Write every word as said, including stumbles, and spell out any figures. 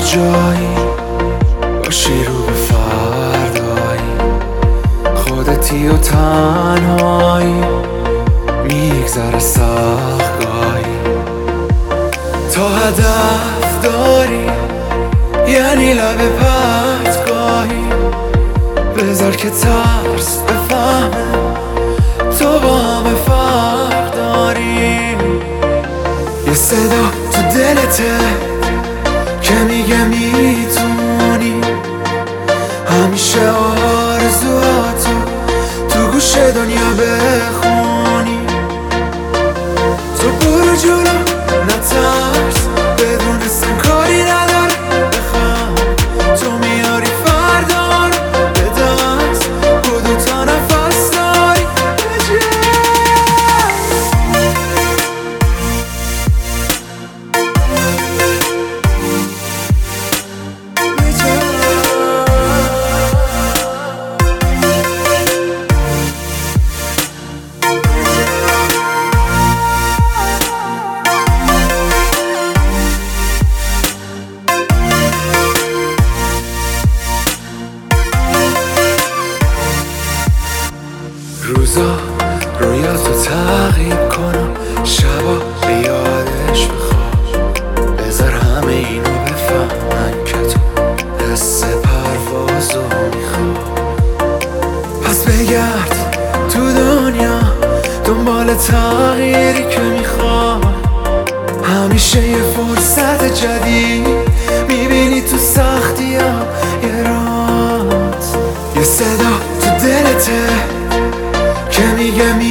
جایی باشی رو به فردایی، خودتی و تنهایی میگذره سختگاهی. تا هدف داری یعنی لب پرتگاهی، بذار که ترس بفهمه تو با همه فرق داری. یه صدا تو دلته که میگه میتونی همیشه آرزوهاتو تو گوش دنیا بخونی. تو برو جلو نترس، بدون سن کاری نداره بخوام، تو میاری فردار به دست، با دوتا نفس داری روزا رویاتو تعقیب کنم، شبا به یادش بخوام، بذار همه اینو بفهمن که تو حس پروازو میخوام. پس بگرد تو دنیا دنبال تغییری که میخوام، همیشه یه فرصت جدید میبینی تو سختی ها یه رات. یه صدا تو دلته که میگه می